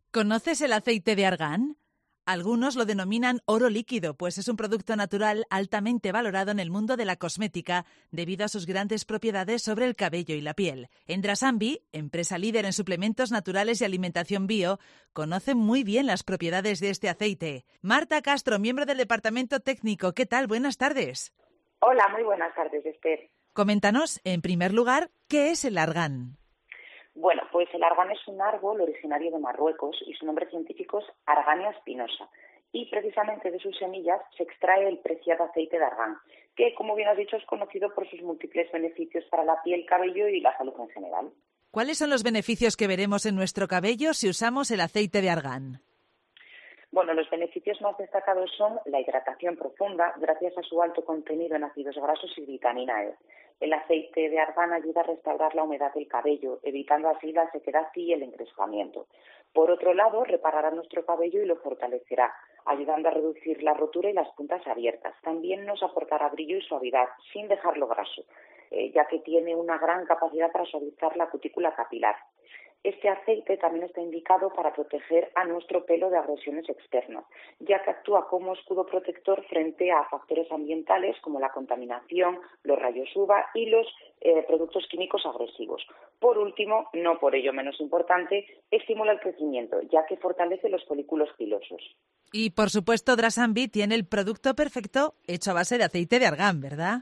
¿Conoces el aceite de argán? Algunos lo denominan oro líquido, pues es un producto natural altamente valorado en el mundo de la cosmética debido a sus grandes propiedades sobre el cabello y la piel. En Drasambi, empresa líder en suplementos naturales y alimentación bio, conoce muy bien las propiedades de este aceite. Marta Castro, miembro del departamento técnico, ¿qué tal? Buenas tardes. Hola, muy buenas tardes, Esther. Coméntanos, en primer lugar, ¿qué es el argán? Bueno, pues el argán es un árbol originario de Marruecos y su nombre científico es Argania spinosa. Y precisamente de sus semillas se extrae el preciado aceite de argán, que, como bien has dicho, es conocido por sus múltiples beneficios para la piel, cabello y la salud en general. ¿Cuáles son los beneficios que veremos en nuestro cabello si usamos el aceite de argán? Bueno, los beneficios más destacados son la hidratación profunda gracias a su alto contenido en ácidos grasos y vitamina E. El aceite de argán ayuda a restaurar la humedad del cabello, evitando así la sequedad y el encrespamiento. Por otro lado, reparará nuestro cabello y lo fortalecerá, ayudando a reducir la rotura y las puntas abiertas. También nos aportará brillo y suavidad, sin dejarlo graso, ya que tiene una gran capacidad para suavizar la cutícula capilar. Este aceite también está indicado para proteger a nuestro pelo de agresiones externas, ya que actúa como escudo protector frente a factores ambientales como la contaminación, los rayos UVA y los productos químicos agresivos. Por último, no por ello menos importante, estimula el crecimiento, ya que fortalece los folículos pilosos. Y, por supuesto, Drasambi tiene el producto perfecto hecho a base de aceite de argán, ¿verdad?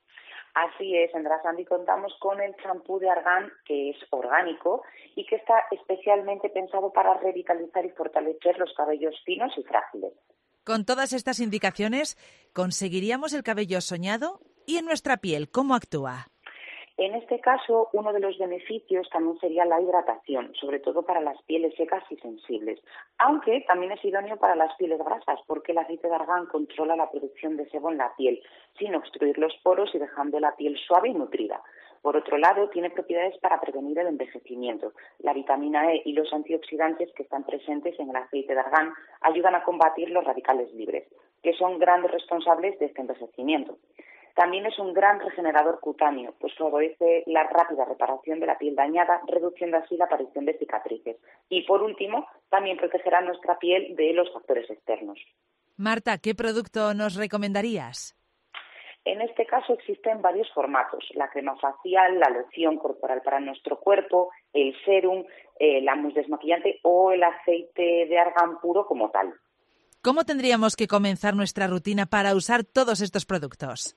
Así es, en Drasambi contamos con el champú de argán, que es orgánico y que está especialmente pensado para revitalizar y fortalecer los cabellos finos y frágiles. Con todas estas indicaciones, ¿conseguiríamos el cabello soñado? ¿Y en nuestra piel cómo actúa? En este caso, uno de los beneficios también sería la hidratación, sobre todo para las pieles secas y sensibles, aunque también es idóneo para las pieles grasas, porque el aceite de argán controla la producción de sebo en la piel, sin obstruir los poros y dejando la piel suave y nutrida. Por otro lado, tiene propiedades para prevenir el envejecimiento. La vitamina E y los antioxidantes que están presentes en el aceite de argán ayudan a combatir los radicales libres, que son grandes responsables de este envejecimiento. También es un gran regenerador cutáneo, pues favorece la rápida reparación de la piel dañada, reduciendo así la aparición de cicatrices. Y por último, también protegerá nuestra piel de los factores externos. Marta, ¿qué producto nos recomendarías? En este caso existen varios formatos: la crema facial, la loción corporal para nuestro cuerpo, el sérum, la mousse desmaquillante o el aceite de argán puro como tal. ¿Cómo tendríamos que comenzar nuestra rutina para usar todos estos productos?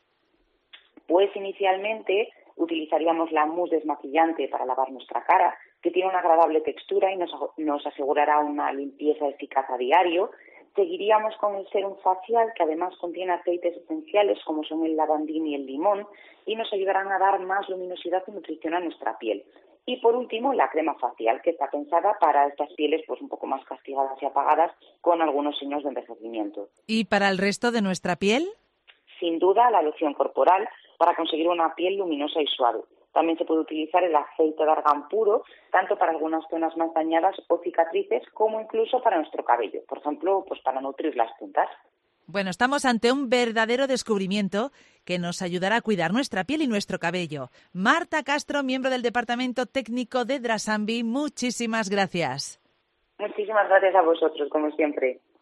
Pues inicialmente utilizaríamos la mousse desmaquillante para lavar nuestra cara, que tiene una agradable textura y nos asegurará una limpieza eficaz a diario. Seguiríamos con el sérum facial, que además contiene aceites esenciales como son el lavandín y el limón, y nos ayudarán a dar más luminosidad y nutrición a nuestra piel. Y por último, la crema facial, que está pensada para estas pieles pues un poco más castigadas y apagadas, con algunos signos de envejecimiento. ¿Y para el resto de nuestra piel? Sin duda, la loción corporal para conseguir una piel luminosa y suave. También se puede utilizar el aceite de argán puro, tanto para algunas zonas más dañadas o cicatrices, como incluso para nuestro cabello. Por ejemplo, pues para nutrir las puntas. Bueno, estamos ante un verdadero descubrimiento que nos ayudará a cuidar nuestra piel y nuestro cabello. Marta Castro, miembro del departamento técnico de Drasambi, muchísimas gracias. Muchísimas gracias a vosotros, como siempre.